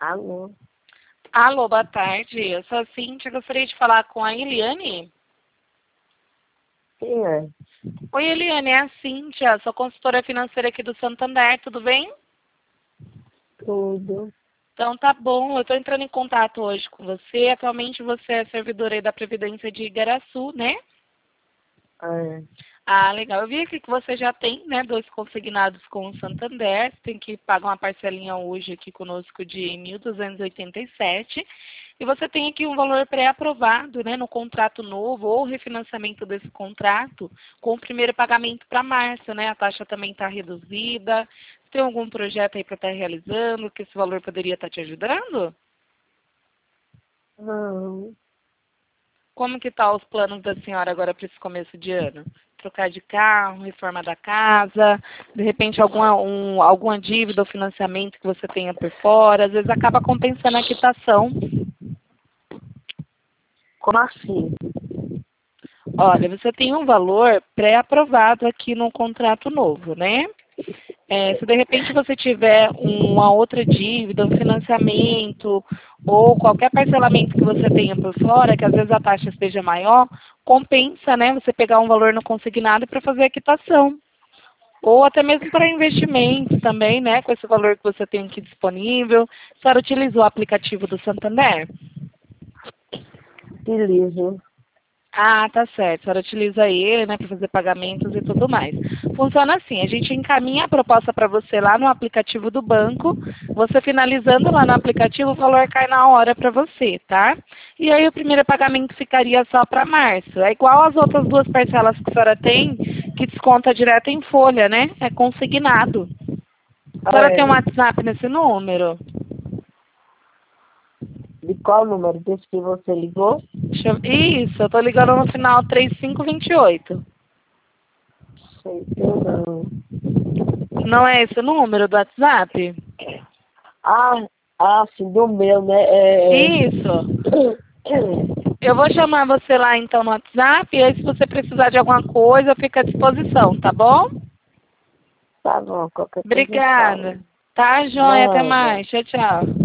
Alô? Alô, boa tarde. Eu sou a Cíntia. Gostaria de falar com a Eliane. Quem é? Oi, Eliane, é a Cíntia. Sou consultora financeira aqui do Santander. Tudo bem? Tudo. Então tá bom. Eu estou entrando em contato hoje com você. Atualmente você é servidora aí da Previdência de Igaraçu, né? É. Ah, legal. Eu vi aqui que você já tem, né, 2 consignados com o Santander. Você tem que pagar uma parcelinha hoje aqui conosco de 1.287. E você tem aqui um valor pré-aprovado, né, no contrato novo ou refinanciamento desse contrato com o primeiro pagamento para março, né? A taxa também está reduzida. Tem algum projeto aí para estar realizando que esse valor poderia estar te ajudando? Não. Como que tá os planos da senhora agora para esse começo de ano? Trocar de carro, reforma da casa, de repente alguma dívida ou financiamento que você tenha por fora, às vezes acaba compensando a quitação. Como assim? Olha, você tem um valor pré-aprovado aqui no contrato novo, né? Se de repente você tiver uma outra dívida, um financiamento ou qualquer parcelamento que você tenha por fora, que às vezes a taxa esteja maior, compensa, né, você pegar um valor no consignado para fazer a quitação. Ou até mesmo para investimentos também, né, com esse valor que você tem aqui disponível. A senhora utilizou o aplicativo do Santander? Utilizo. Ah, tá certo. A senhora utiliza ele, né, para fazer pagamentos e tudo mais. Funciona assim, a gente encaminha a proposta para você lá no aplicativo do banco, você finalizando lá no aplicativo, o valor cai na hora para você, tá? E aí o primeiro pagamento ficaria só para março. É igual as outras 2 parcelas que a senhora tem, que desconta direto em folha, né? É consignado. A senhora tem um É. WhatsApp nesse número? De qual número? Desse que você ligou? Isso, eu tô ligando no final 3528. Sei que eu não. Não é esse o número do WhatsApp? Sim, do meu, né? É. Isso. Eu vou chamar você lá então no WhatsApp e aí se você precisar de alguma coisa, fica à disposição, tá bom? Tá bom, qualquer coisa fala. Obrigada. Tá, joia. Até Nada. mais. Tchau, tchau.